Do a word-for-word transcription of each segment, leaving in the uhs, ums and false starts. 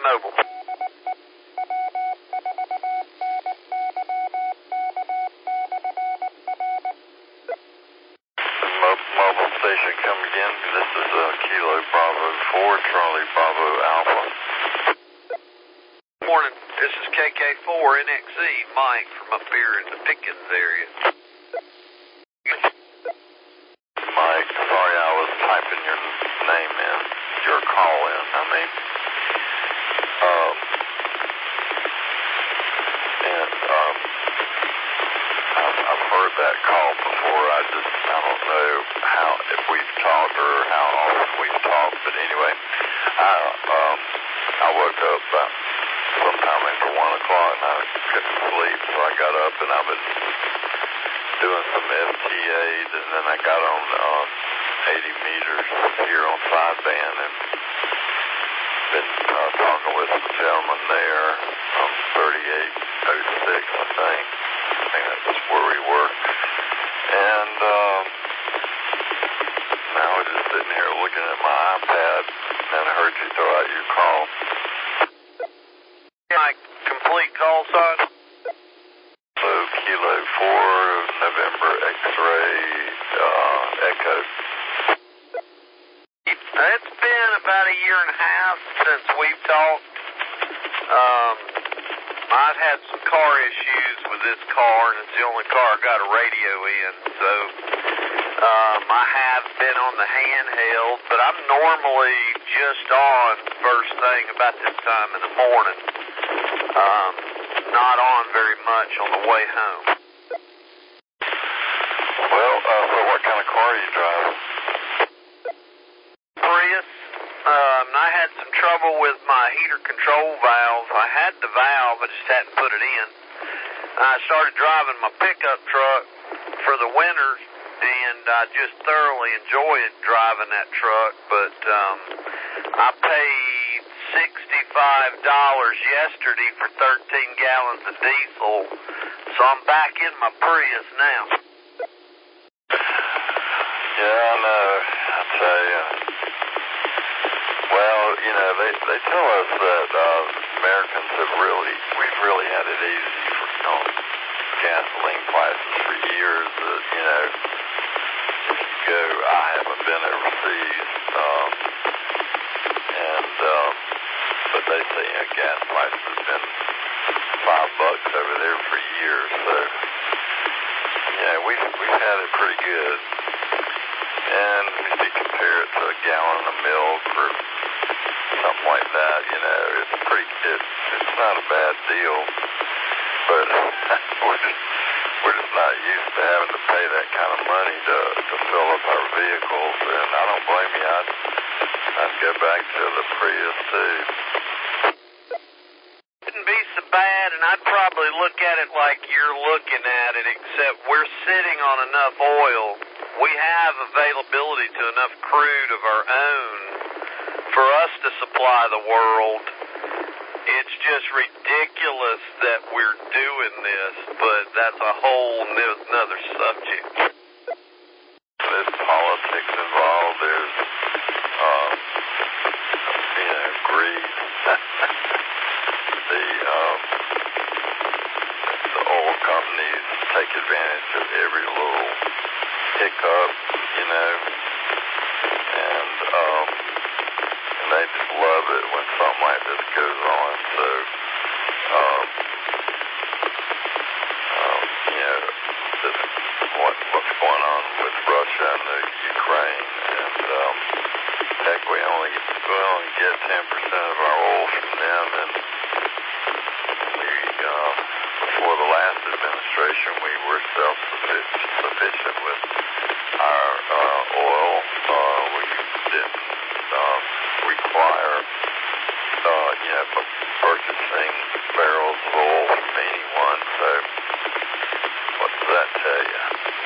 Mobile. Mobile station, come again. This is uh, Kilo Bravo four, Charlie Bravo Alpha. Morning. This is K K four N X Z, Mike from up here in the Pickens area. Mike, sorry I was typing your name in, your call in, I mean. Um, and um, I've, I've heard that call before. I just, I don't know how, if we've talked or how often we've talked, but anyway, I, um, I woke up about sometime after one o'clock and I couldn't sleep, so I got up and I've been doing some F T As, and then I got on um, eighty meters here on sideband and been uh, talking with some gentlemen there on thirty-eight oh six, I think. I think that's where we were. And um, now we're just sitting here looking at my iPad, and I heard you throw out your call. My complete call sign? So Kilo four, November X-ray, uh, Echo. It's been about a year and a half since we've talked. Um, I've had some car issues with this car, and it's the only car I got a radio in, so um, I have been on the handheld, but I'm normally just on first thing about this time in the morning. Um, not on very much on the way home. Well, uh, so what kind of car are you driving? Prius. Um, I had some trouble with my heater control valve. I had the valve, I just hadn't put it in. I started driving my pickup truck for the winter, and I just thoroughly enjoyed driving that truck, but um, I paid sixty-five dollars yesterday for thirteen gallons of diesel, so I'm back in my Prius now. Yeah, I know. I tell you. Well, you know, they they tell us that uh, Americans have really, we've really had it easy for, you know, gasoline prices for years. That, you know, if you go, I haven't been overseas, um, and um, but they say, you know, gas prices have been five bucks over there for years. So, yeah, we've we've had it pretty good. And if you compare it to a gallon of milk or something like that, you know, it's pretty, it, it's not a bad deal, but we're just, we're just not used to having to pay that kind of money to, to fill up our vehicles, and I don't blame you. I'd, I'd go back to the Prius too. Wouldn't be so bad, and I'd probably look at it like you're looking at it, except we're sitting on enough oil. We have availability to enough crude of our own for us to supply the world. It's just ridiculous that we're doing this, but that's a whole another subject. There's politics involved. There's, um, you know, greed. the, um, the oil companies take advantage of every little hiccup, you know, and, um, and they just love it when something like this goes on. So, um, um, you know, this, what, what's going on with Russia and the Ukraine, and, um, heck, we only, we only get ten percent of our oil from them, and we, uh, before the last administration, we were self-sufficient with our uh, oil. Uh, we didn't uh, require, uh, you know, purchasing barrels of oil from anyone. So, what does that tell you?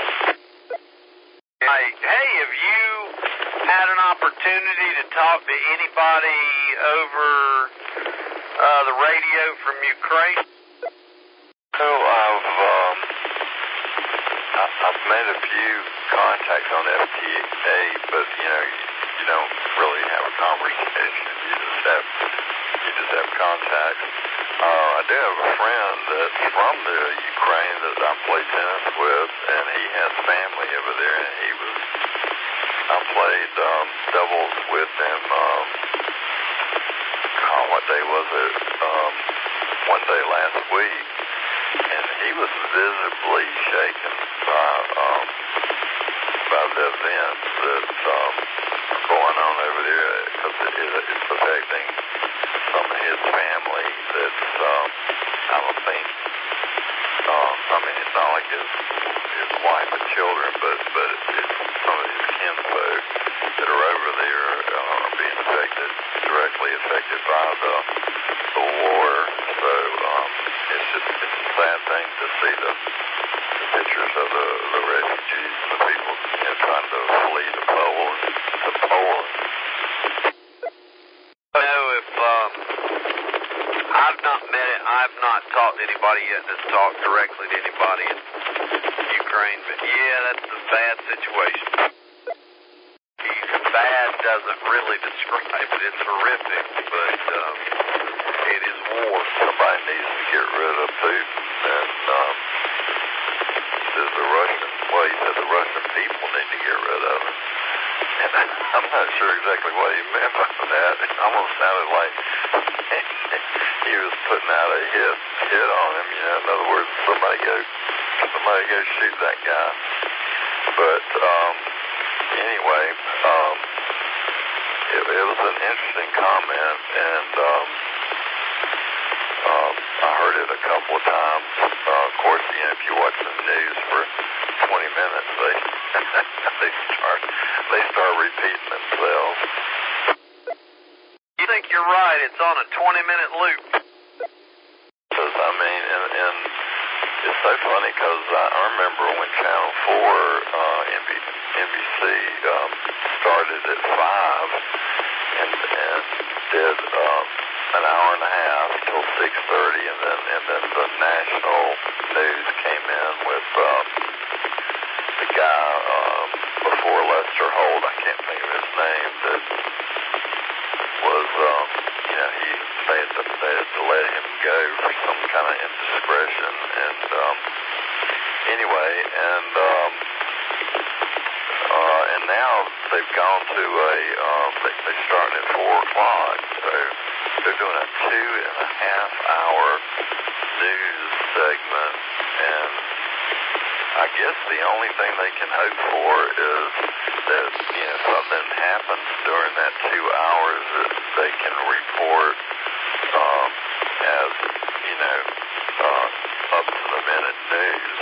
Hey, hey, have you had an opportunity to talk to anybody over uh, the radio from Ukraine? So I've um, I, I've made a few contacts on F T A, but you know, you, you don't really have a conversation. You just have you just have contacts. Uh, I do have a friend that's from the Ukraine that I play tennis with, and he has family over there, and he was, I played um, doubles with him, um, oh, what day was it, um, one day last week, and he was visibly shaken by, um, by the events that um, are going on over there, because it, it, it's affecting some of his family that's, um, I don't think, um, I mean, it's not like his, his wife and children, but, but it's some of his kinfolk that are over there uh, are being affected, directly affected by the, the war. So um, it's just, it's a sad thing to see the, the pictures of the, the refugees and the people, you know, trying to flee to Poland. To Poland. You know, if um, I've not met it, I've not talked to anybody yet that's talked directly to anybody in Ukraine, but yeah, that's a bad situation. Bad doesn't really describe it. It's horrific, but um, it is war. Somebody needs to get rid of Putin, and um, says the Russian, well, he said the Russian people need to get rid of him. And I'm not sure exactly what he meant by that. It almost sounded like he was putting out a hit, hit on him, you know. In other words, somebody go, somebody go shoot that guy. But um, anyway, um, it, it was an interesting comment, and um, uh, I heard it a couple of times. Uh, of course, you know, if you watch the news for twenty minutes, they they start they start repeating themselves. You think you're right? It's on a twenty-minute loop. Because I mean, and, and it's so funny because I, I remember when Channel Four, uh, N B C um, started at five and and did um, an hour and a half till six thirty, and then and then the national news came in with um, the guy um, before Lester Holt. I can't think of his name. That was um, you know he they had, to, they had to let him go for some kind of indiscretion, and um, anyway, and um, uh, and now they've gone to a um, they, they're starting at four o'clock, so they're doing a two and a half hour news segment, and I guess the only thing they can hope for is that, you know, something happens during that two hours that they can report um, as, you know, uh, up to the minute news.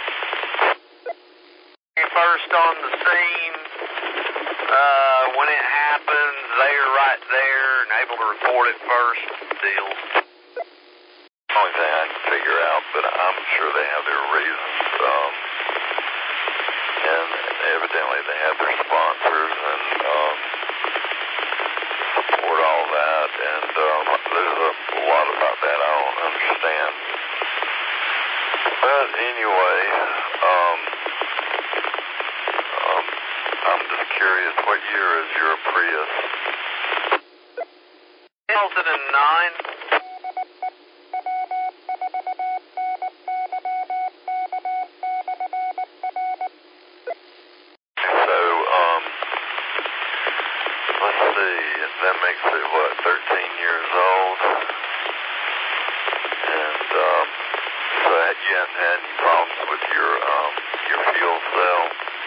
First on the scene, uh, when it happens, they're right there and able to report it first deal. Only thing I can figure out, but I'm sure they have their reasons, um, and evidently they have their sponsors and um, support all that, and um, there's a lot about that I don't understand. But anyway, um, um, I'm just curious, what year is your Prius? two thousand nine. So, um, let's see, that makes it, what, thirteen years old? And, um, so you haven't had any problems with your, um, your fuel cell?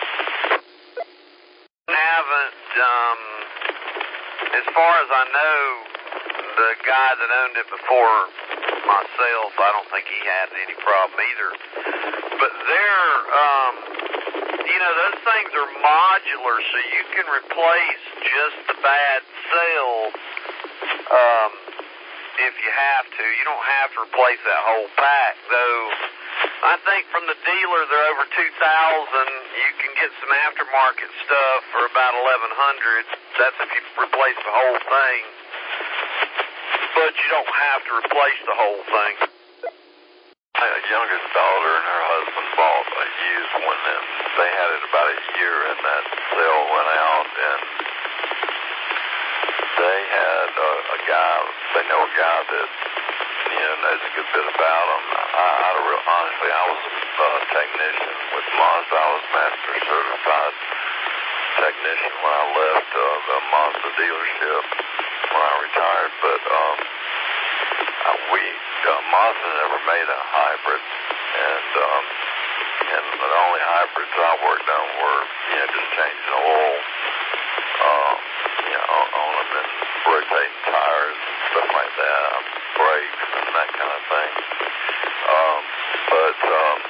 Haven't, um, as far as I know, the guy that owned it before myself, I don't think he had any problem either. But they're, um, you know, those things are modular, so you can replace just the bad cell, um, if you have to. You don't have to replace that whole pack, though. I think from the dealer, they're over two thousand. You can get some aftermarket stuff for about eleven hundred. That's if you replace the whole thing. But you don't have to replace the whole thing. My youngest daughter and her husband bought a used one, and they had it about a year, and that cell went out, and they had a, a a guy, they know a guy that, you know, knows a good bit about them. I, I real, honestly, I was a technician with Mazda. I was master certified technician when I left uh, the Mazda dealership when I retired. But um, uh, we, uh, Mazda never made a hybrid, and um, and the only hybrids I worked on were, you know, just changing oil, um, you know, on, on them and rotating tires and stuff like that, brakes and that kind of thing. Um, but um,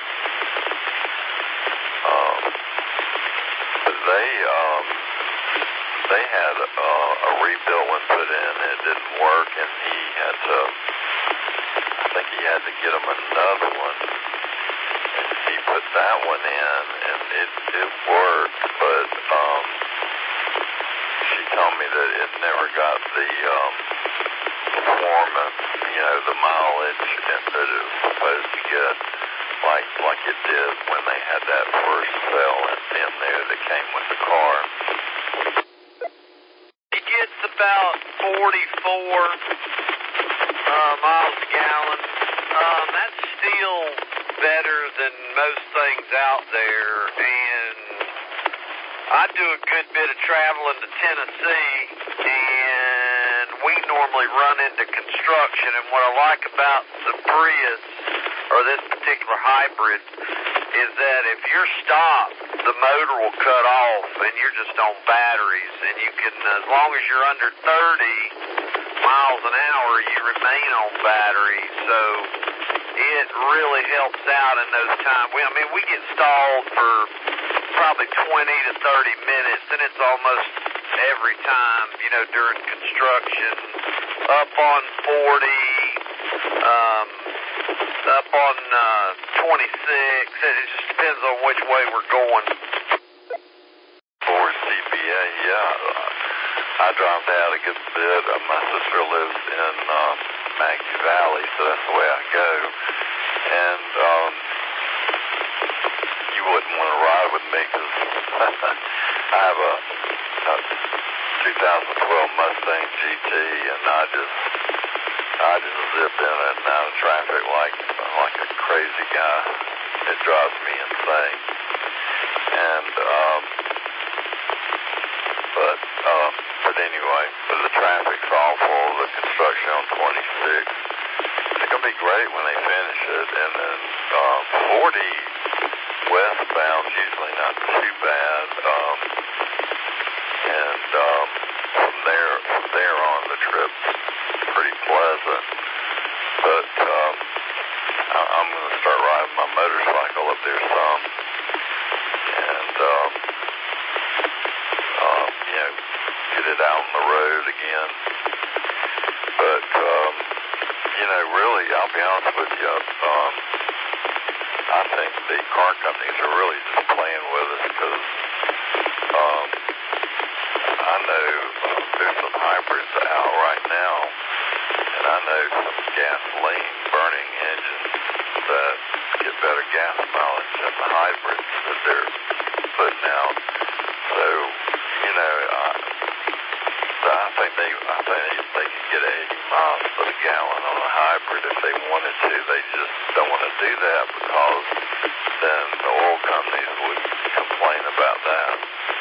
um, they um, they had uh, a rebuilt one put in. It didn't work, and he had to. I think he had to get him another one. And he put that one in, and it it worked, but um, she told me that it never got the um, performance, you know, the mileage that it was supposed to get, like like it did when they had that first cell in, in there that came with the car. He gets about forty-four uh, miles a gallon. Um, that's still better than most things out there, and I do a good bit of traveling to Tennessee, and we normally run into construction, and what I like about the Prius, or this particular hybrid, is that if you're stopped, the motor will cut off, and you're just on batteries, and you can, as long as you're under thirty miles an hour, you remain on batteries, so it really helps out in those times. We, I mean, we get stalled for probably twenty to thirty minutes, and it's almost every time, you know, during construction, up on forty, um, up on uh, twenty-six. It just depends on which way we're going. For C B A, yeah. I drive that a good bit. Uh, my sister lives in um, Maggie Valley, so that's the way I go. And um, you wouldn't want to ride with me because I have a, a twenty twelve Mustang G T, and I just I just zip in and out of traffic like like a crazy guy. It drives me insane. And um, but um, but anyway, but the traffic's awful. The construction on twenty-six. It's gonna be great when they finish it, and then uh, forty westbound's usually not too bad. Um, and um, from there from there on, the trip's pretty pleasant. But um, I, I'm gonna start riding my motorcycle up there some, and um, uh, you know, get it out on the road again. But um, you know, really, I'll be honest with you. Um, I think the car companies are really just playing with us because um, I know uh, there's some hybrids out right now, and I know some gasoline burning engines that get better gas mileage than the hybrids that they're putting out. So, you know, I, I think they, I think they, they could get eighty miles per gallon on a hybrid if they wanted to. They just don't want to do that because then the oil companies would complain about that.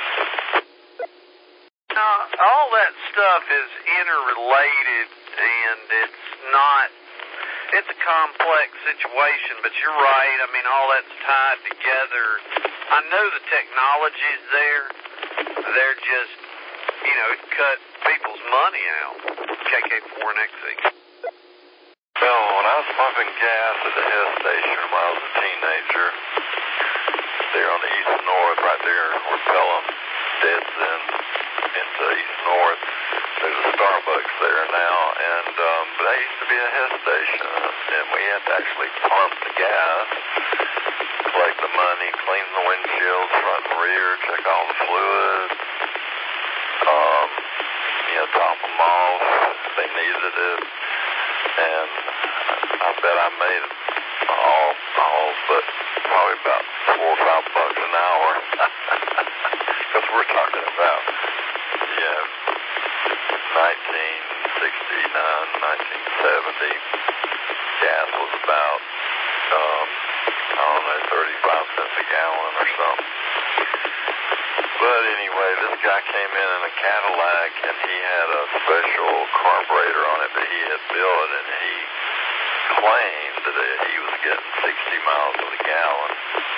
Now, all that stuff is interrelated, and it's not, it's a complex situation, but you're right. I mean, all that's tied together. I know the technology's there. They're just, you know, it cut people's money out. K K four and X E. Well, when I was pumping gas at the Hess station when I was a teenager, there on the East North, right there where Pelham deads in into East North, there's a Starbucks there now, and um, that used to be a Hess station, and we had to actually pump the gas, collect the money, clean the windshields, front and rear, check all the fluid, um, you know, top them off if they needed it, and I bet I made it all, all but probably about four or five bucks an hour, because we're talking about, you know, nineteen sixty-nine, nineteen seventy, gas was about, um, I don't know, thirty-five cents a gallon or something. But anyway, this guy came in in a Cadillac, and he had a special carburetor on it that he had built, and he claimed that he was getting sixty miles to the gallon.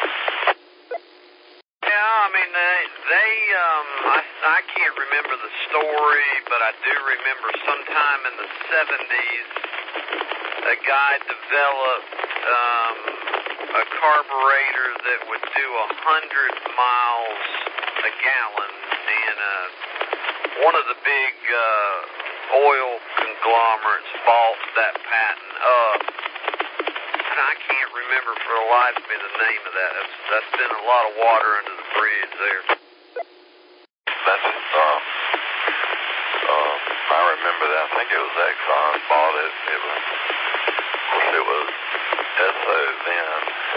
Yeah, I mean, they, they um, I, I can't remember the story, but I do remember sometime in the seventies, a guy developed um, a carburetor that would do one hundred miles a gallon, and uh, one of the big uh, oil conglomerates bought that patent up. I can't remember for the life of me the name of that. That's, that's been a lot of water under the bridge there. That's, um, um, I remember that. I think it was Exxon bought it. It was, of course, it was S O then.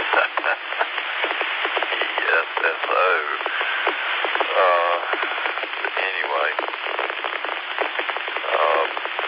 E S S O. Uh, anyway. Um,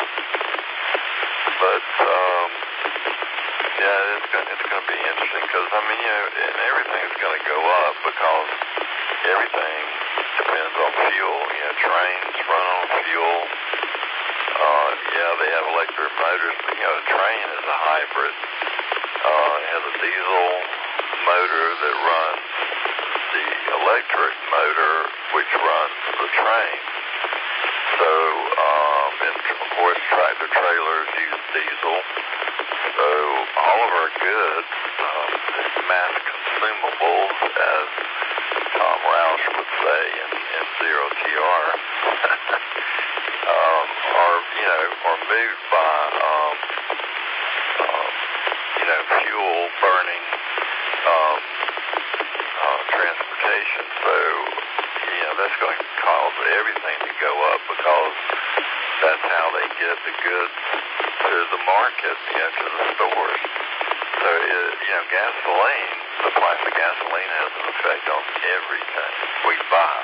but, um, yeah, it's going it's going to be interesting because, I mean, you know, and everything's going to go up because everything depends on fuel. You know, trains run on fuel. Uh, yeah, they have electric motors, but, you know, a train is a hybrid. Uh, it has a diesel motor that runs the electric motor, which runs the train. So, um, and of course, tractor trailers use diesel. So all of our goods, um, mass consumables, as Tom Roush would say in, in Zero T R, um, are, you know, are moved by, um, um, you know, fuel burning um, uh, transportation. So, you know, that's going to cause everything to go up because that's how they get the goods to the market, you know, to the stores. So, it, you know, gasoline, the price of gasoline has an effect on everything we buy.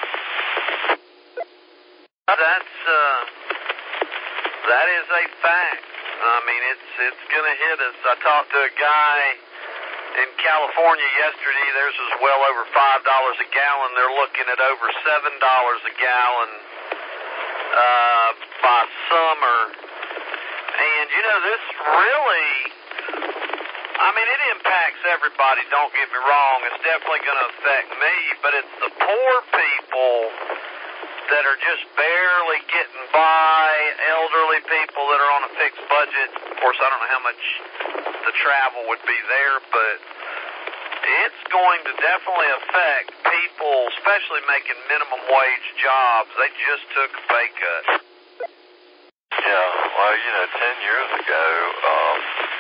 That's, uh, that is a fact. I mean, it's, it's going to hit us. I talked to a guy in California yesterday. Theirs was well over five dollars a gallon. They're looking at over seven dollars a gallon uh, by summer. And, you know, this really, I mean, it impacts everybody, don't get me wrong. It's definitely going to affect me, but it's the poor people that are just barely getting by, elderly people that are on a fixed budget. Of course, I don't know how much the travel would be there, but it's going to definitely affect people, especially making minimum wage jobs. They just took a pay cut. Yeah, well, you know, ten years ago, um,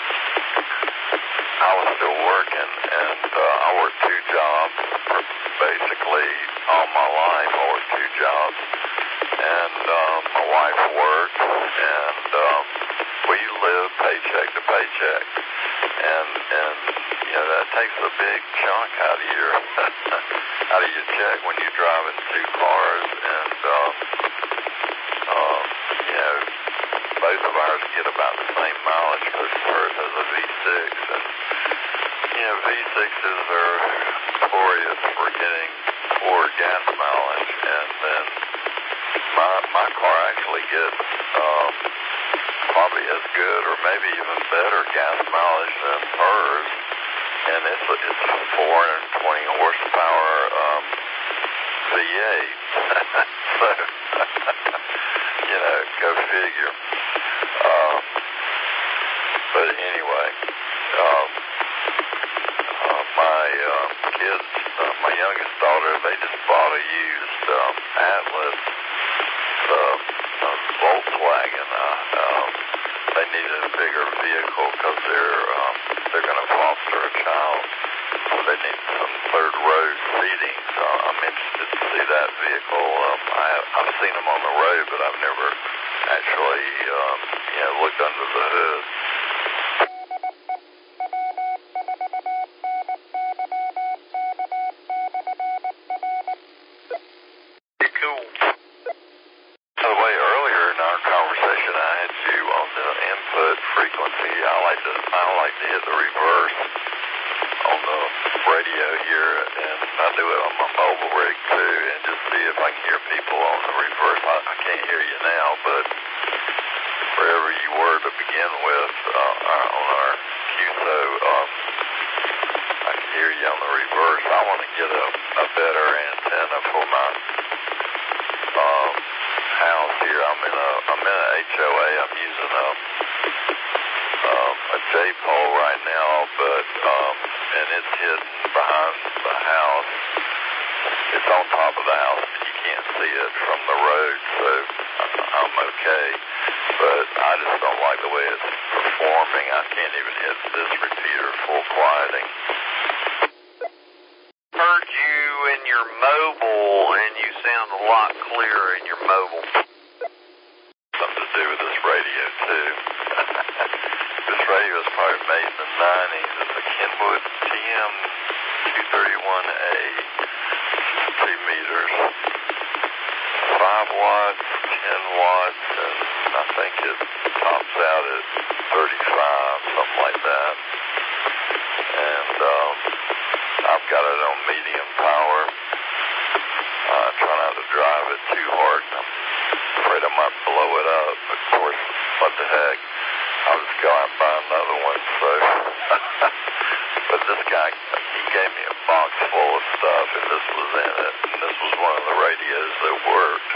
I was still working, and uh, I worked two jobs for basically all my life. I worked two jobs, and um, my wife worked, and um, we lived paycheck to paycheck, and and you know that takes a big chunk out of your out of your check when you're driving two cars, and um, um, you know. Both of ours get about the same mileage because hers has a V six, and, you know, V sixes are notorious for getting poor gas mileage, and then my my car actually gets um, probably as good or maybe even better gas mileage than hers, and it's a, it's a four hundred twenty horsepower um, V eight, so, you know, go figure. Uh, but anyway, um, uh, my uh, kids, uh, my youngest daughter, they just bought a used um, Atlas uh, uh, Volkswagen. Uh, um, they needed a bigger vehicle because they're um, they're going to foster a child, so they need some third row seating. So I'm interested to see that vehicle. Um, I, I've seen them on the road, but I've never actually, um, you know, looked under the hood. Cool. By the way, earlier in our conversation, I had frequency. I like to I like to hit the reverse on the radio here, and I do it on my mobile rig too, and just see if I can hear people on the reverse. I, I can't hear you now, but wherever you were to begin with uh, on our Q S O, um, I can hear you on the reverse. I want to get a, a better antenna for my um, house here. I'm in a I'm in a H O A. I'm using a um, a J pole right now, but um, and it's hidden behind the house. It's on top of the house, and you can't see it from the road, so I'm okay. But I just don't like the way it's performing. I can't even hit this repeater full quieting. Heard you in your mobile, and you sound a lot clearer in your mobile. Something to do with this radio, too. This radio is probably made in the nineties. It's a Kenwood T M two thirty-one A, two meters, five watts, ten watts, and I think it tops out at thirty-five, something like that. And um, I've got it on medium power. I uh, try not to drive it too hard. I'm afraid I might blow it up, but of course, what the heck. I'll just go out and buy another one, so. But this guy, he gave me a box full of stuff, and this was in it, and this was one of the radios that worked.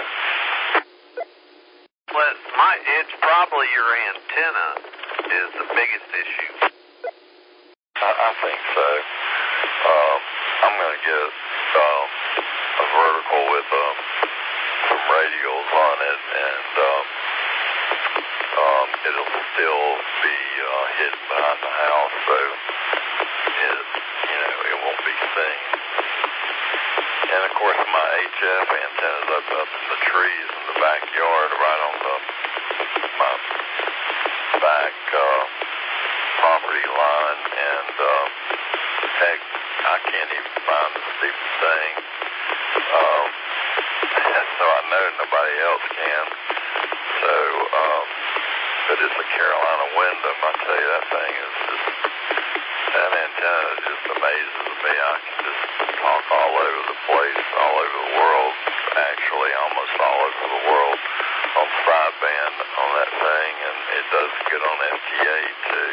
Well, my, it's probably your antenna is the biggest issue. I, I think so. Um, I'm going to get um, a vertical with um, some radials on it, and um, um, it'll still be uh, hidden behind the house, so it, you know, it won't be seen. And of course, my H F antenna's up up in the trees in the backyard, right on the my back uh, property line, and uh, heck, I can't even find the stupid thing. Um, so I know nobody else can. So, um, but it's a Carolina Wyndham. I tell you, that thing is just, that antenna just amazes me. I can just talk all over the place, all over the world, actually almost all over the world on sideband on that thing, and it does good on F T A too.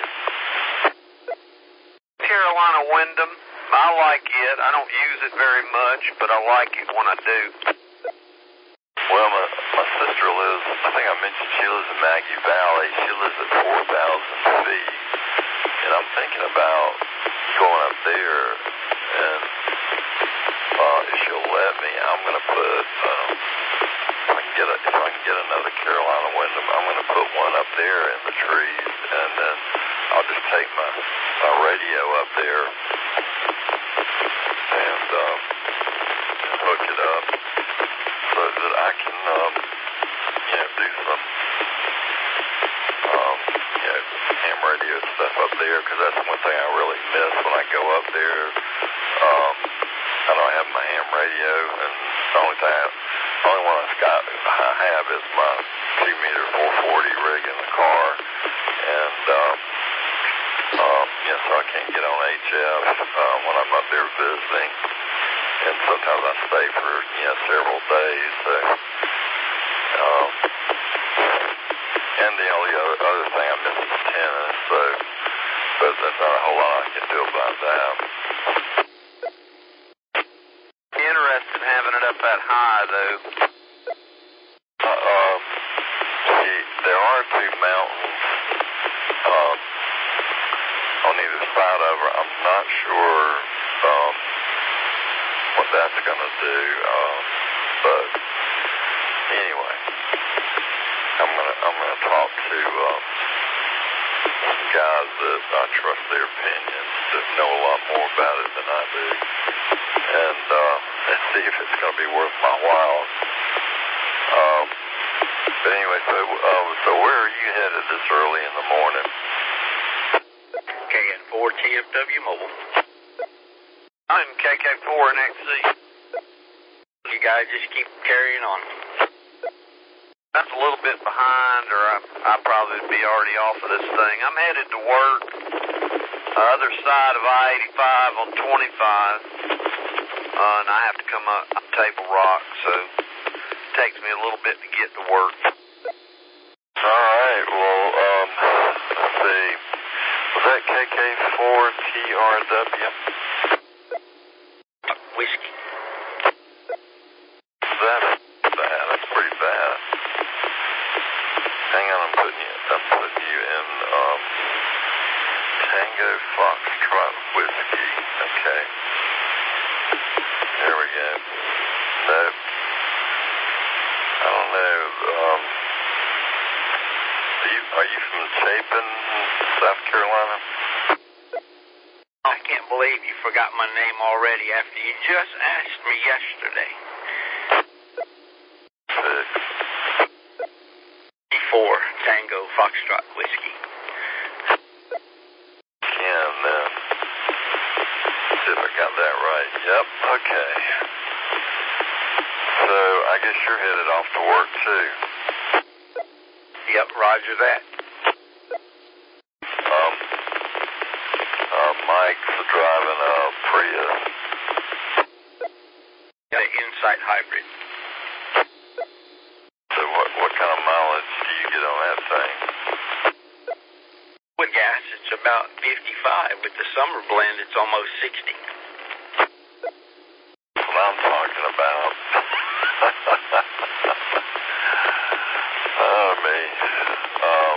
Carolina Wyndham, I like it. I don't use it very much, but I like it when I do. Well, my, my sister lives, I think I mentioned she lives in Maggie Valley. She lives at four thousand feet. And I'm thinking about going up there, and uh, if she'll let me, I'm going to put, um, if I can get a, if I can get another Carolina Wyndham, I'm going to put one up there in the trees, and then I'll just take my, my radio up there and, um, and hook it up so that I can, um, you know, do some, um, you know, ham radio stuff up there, because that's one thing I really miss when I go up there. Um, I don't have my ham radio, and the only thing, I, the only one I've got, I have is my two meter four forty rig in the car, and, um, um, yeah, so I can't get on H F uh, when I'm up there visiting, and sometimes I stay for, you know, several days, so, um, and the only other, other thing I miss is tennis, so, but there's not a whole lot I can do about that. Interested in having it up that high, though. Uh, um, see, there are two mountains, um, on either side of her. I'm not sure, um, what that's gonna do, um, but anyway, I'm gonna, I'm gonna talk to, um, some guys that I trust their opinions, that know a lot more about it than I do, and, uh, and see if it's gonna be worth my while. Um, but anyway, so, uh, so where are you headed this early in the morning? K N four T F W Mobile. I'm K K four and X C. You guys just keep carrying on. That's a little bit behind, or I, I'd probably be already off of this thing. I'm headed to work, the other side of I eighty-five on twenty-five, uh, and I have to come up Table Rock, so it takes me a little bit to get to work. All right, well, um, let's see. Was that K K four T R W? Whiskey. That's bad. That's pretty bad. Hang on, I'm putting you, I'm putting you in, um, Tango Foxtrot Whiskey. Okay. There we go. Nope. I don't know, um, are you, are you from Chapin, South Carolina? I can't believe you forgot my name already after you just asked me yesterday. Six. Four Tango Foxtrot Whiskey. Ken, then. See if I got that right. Yep, okay. So, I guess you're headed off to work, too. Yep, roger that. Um, uh, Mike's driving a Prius. The Insight Hybrid. So what, what kind of mileage do you get on that thing? With gas, it's about fifty-five. With the summer blend, it's almost sixty. That's what I'm talking about. Oh, me. Um,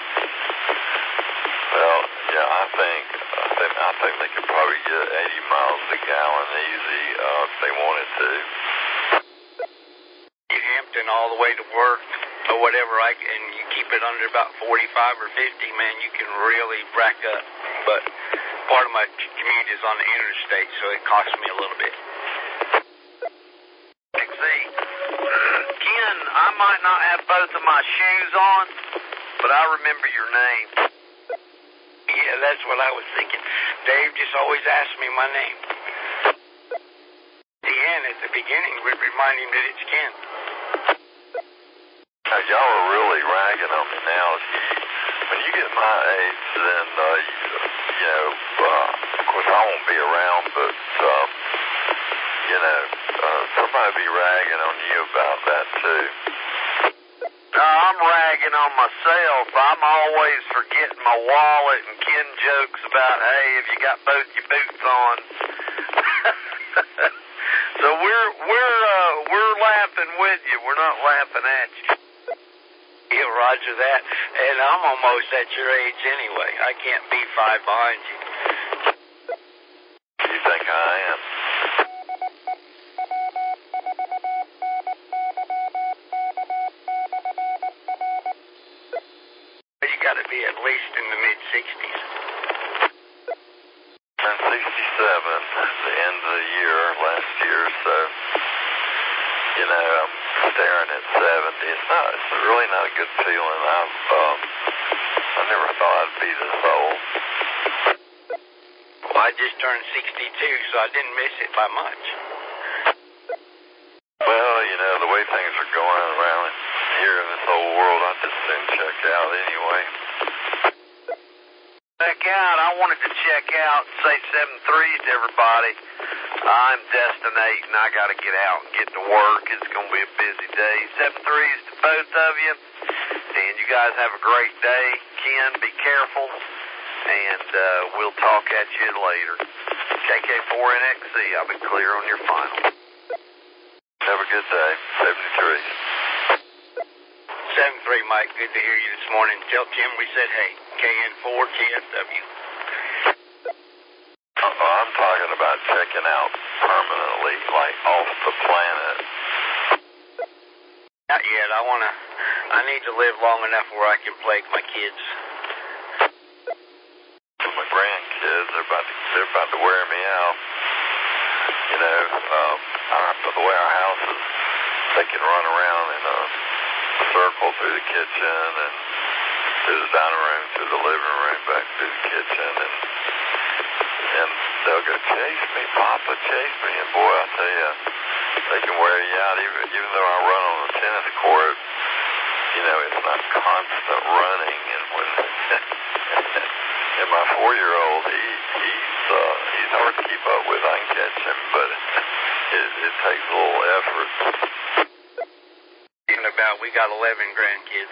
well, yeah, I think, I think, I think they could probably get eighty miles a gallon easy, uh, if they wanted to. You Hampton all the way to work or whatever, I, and you keep it under about forty-five or fifty, man, you can really rack up. But part of my commute is on the interstate, so it costs me a little bit. See, Ken, I might not have both of my shoes on, but I remember your name. Yeah, that's what I was thinking. Dave just always asked me my name. The N at the beginning would remind him that it's Ken. Now, y'all are really ragging on me now. When you get my age, then, uh, you, you know, uh, of course I won't be around, but, um, you know, uh, somebody be ragging on you about that, too. No, I'm ragging on myself. I'm always forgetting my wallet, and Ken jokes about, hey, have you got both your boots on? So we're we're uh, we're laughing with you. We're not laughing at you. Yeah, roger that. And I'm almost at your age anyway. I can't be five behind you. You think I am? You got to be at least in the mid-sixties. I'm sixty-seven at the end of the year, last year, so, you know, I'm staring at seventy. It's not, it's really not a good feeling. I've, um, I never thought I'd be this old. Well, I just turned sixty-two, so I didn't miss it by much. Well, you know, the way things are going around here in this old world, I'd just soon check out anyway. Check out. I wanted to check out and say seven threes to everybody. I'm destinating. I got to get out and get to work. It's going to be a busy day. Seven threes to both of you. And you guys have a great day. Ken, be careful. And uh, we'll talk at you later. K K four N X C, I'll be clear on your final. Have a good day. seventy-three. seven three, Mike. Good to hear you this morning. Tell Tim we said hey. K N four T F W. Uh, I'm talking about checking out permanently, like off the planet. Not yet. I want to, I need to live long enough where I can plague my kids. My grandkids, they're about to, they're about to wear me out. You know, um, our, the way our house is, they can run around in a circle through the kitchen and through the dining room, through the living room, back through the kitchen, and and they'll go, chase me, Papa, chase me. And boy, I tell you, they can wear you out. Even even though I run on a tennis court, you know, it's not constant running. And when and my four-year-old, he he's uh, he's hard to keep up with. I can catch him, but it, it takes a little effort. Even about we got eleven grandkids.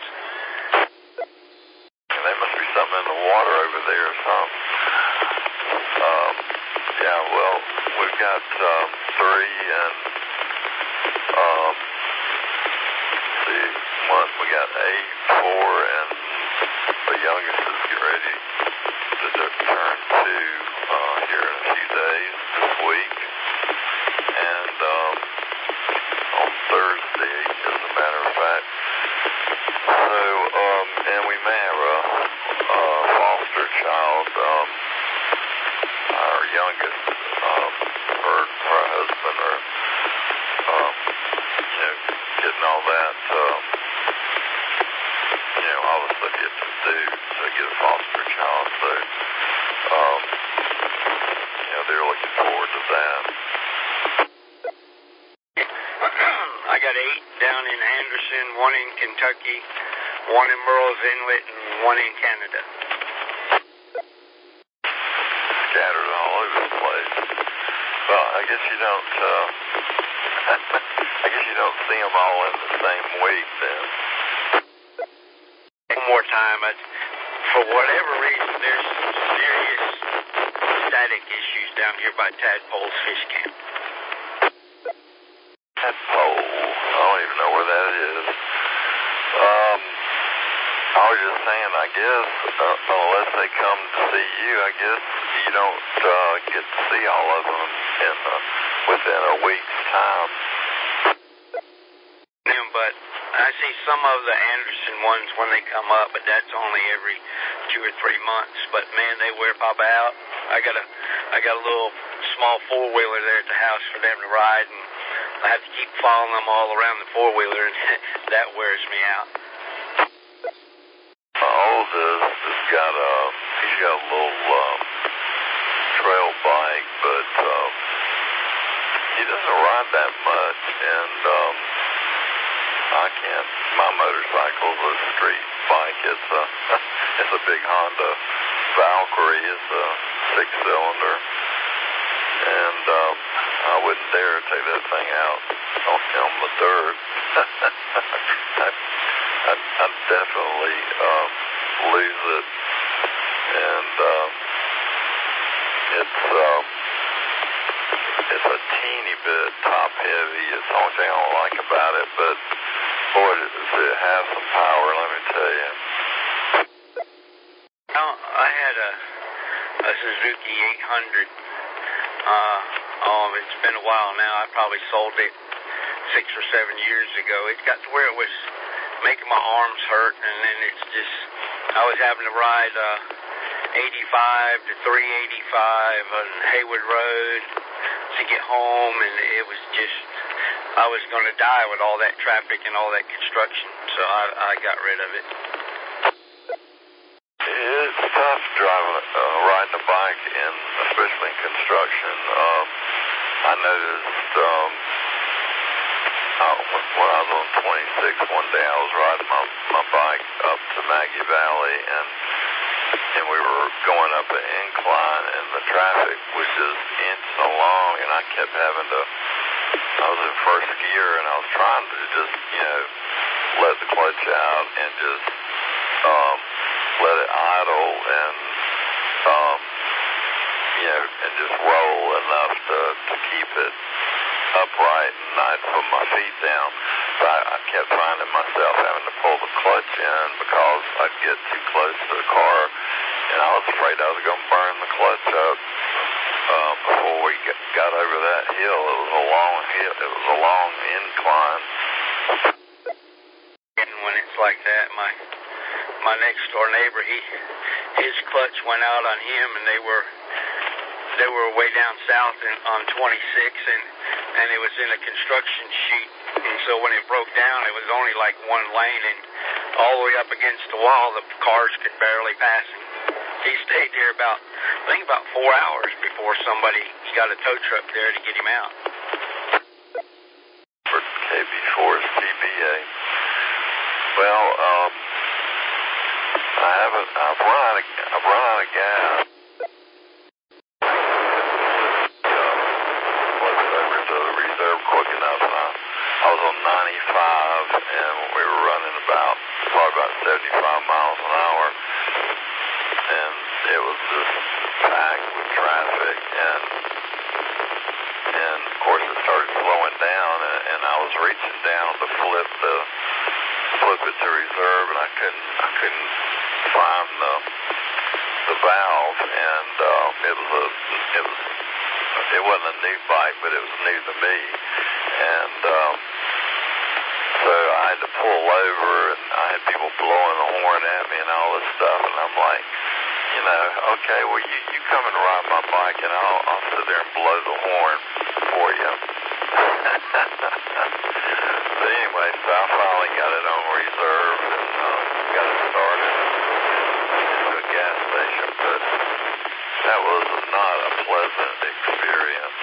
And there must be something in the water over there or something. Um, yeah, well, we've got um, three and um, let's see, one, we got eight, four, and the youngest is getting ready to turn two uh, here in a few days this week. And um, on Thursday, as a matter of fact. So, um, and we may have a, a foster child. Um, our youngest, um, her, her husband are, um, you know, getting all that, um, you know, all the stuff you have to do to get a foster child. So, um, you know, they're looking forward to that. I got eight down in Anderson, one in Kentucky, one in Murrells Inlet, and one in Canada. Scattered all over the place. Well, I guess you don't, uh, I guess you don't see them all in the same week then. One more time, I, for whatever reason, there's some serious static issues down here by Tadpole's Fish Camp. Tadpole, I don't even know where that is. Um, I was just saying, I guess, uh, unless they come to see you, I guess you don't uh, get to see all of them in uh, within a week's time. Yeah, but I see some of the Anderson ones when they come up, but that's only every two or three months. But man, they wear Papa out. I got a, I got a little small four wheeler there at the house for them to ride, and I have to keep following them all around the four wheeler, and that wears me out. My oldest has got a, he's got a little um, trail bike, but um, he doesn't ride that much, and um, I can't. My motorcycle's a street bike. It's a, it's a big Honda Valkyrie. It's a six-cylinder, and um, I wouldn't dare take that thing out on, on the dirt. I'd, I'd, I'd definitely um, lose it, and um, it's um, it's a teeny bit top heavy. It's the only thing I don't like about it, but boy, does it have some power, let me tell you. Now, I had a, a Suzuki eight hundred. Uh, oh, it's been a while now. I probably sold it six or seven years ago. It got to where it was making my arms hurt, and then it's just, I was having to ride uh, eighty-five to three eighty-five on Haywood Road to get home, and it was just, I was going to die with all that traffic and all that construction, so I, I got rid of it. It's tough driving, uh, riding a bike, in, especially in construction. Um, I noticed um, uh, when, when I was on twenty-six one day, I was riding my, my bike up to Maggie Valley, and and we were going up an incline, and the traffic was just inching along, and I kept having to, I was in first gear, and I was trying to just, you know, let the clutch out and just um, let it idle and, um, you know, and just roll enough to, to keep it upright, and I'd put my feet down. But I, I kept finding myself having to pull the clutch in because I'd get too close to the car, and I was afraid I was going to burn the clutch up uh, before we get, got over that hill. It was a long hill. It was a long incline. And when it's like that, my my next door neighbor, he his clutch went out on him, and they were they were way down south in, on twenty-six, and and it was in a construction sheet, and so when it broke down, it was only like one lane, and all the way up against the wall, the cars could barely pass him. He stayed there about, I think about four hours before somebody got a tow truck there to get him out. For K B four C B A. Well, um, I haven't, I've run out of, I've run out of gas. Uh, wasn't over to the reserve quick enough, and I, I was on ninety-five, and we were running about, probably about seventy-five miles an hour, and it was just packed with traffic, and, and of course it started slowing down, and, and I was reaching down to flip the, flip it to reserve, and I couldn't, I couldn't find the, the valve, and um, it was a, it was, it wasn't a new bike, but it was new to me, and um, so I had to pull over, and I had people blowing the horn at me and all this stuff, and I'm like, you know, okay, well, you, you come and ride my bike, and I'll, I'll sit there and blow the horn for you. But anyway, so I finally got it on reserve, and um, got it started into a gas station, but that was not a pleasant experience.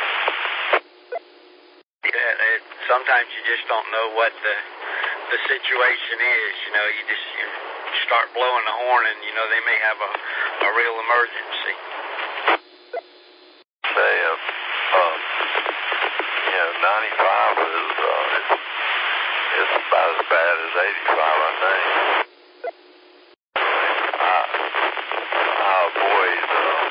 Yeah, it, sometimes you just don't know what the the situation is. You know, you just you start blowing the horn, and you know they may have a, a real emergency. Say, uh, um, you know, ninety-five is uh, it's, it's about as bad as eighty-five, I think. I I avoid. Uh,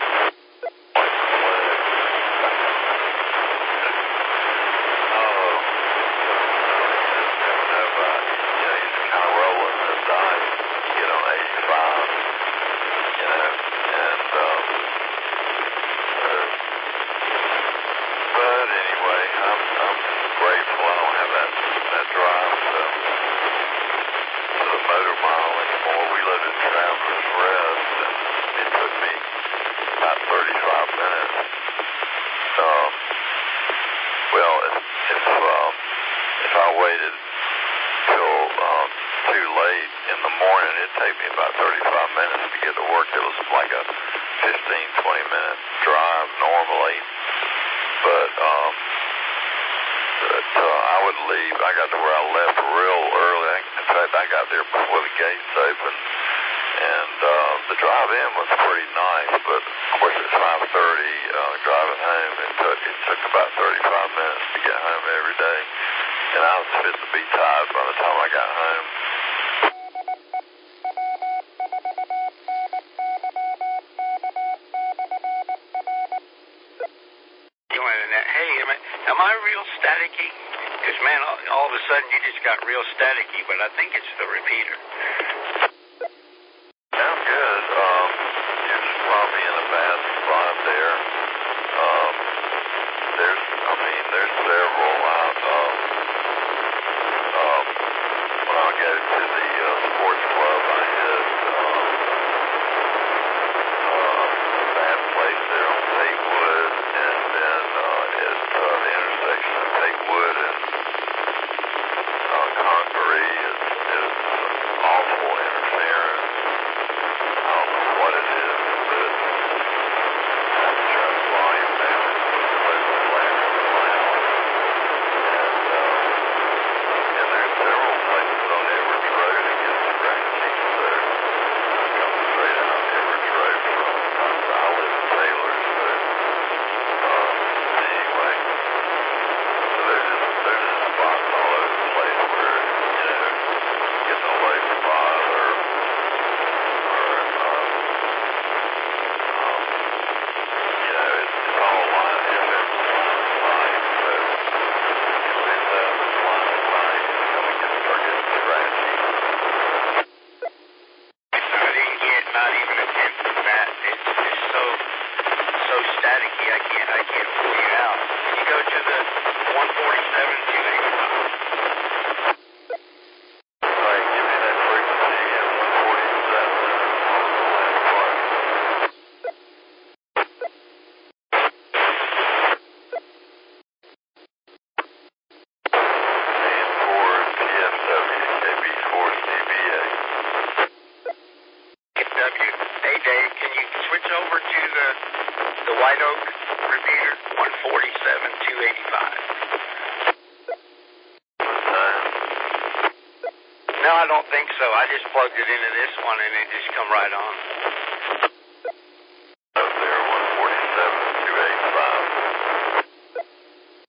No, No, I don't think so. I just plugged it into this one and it just come right on.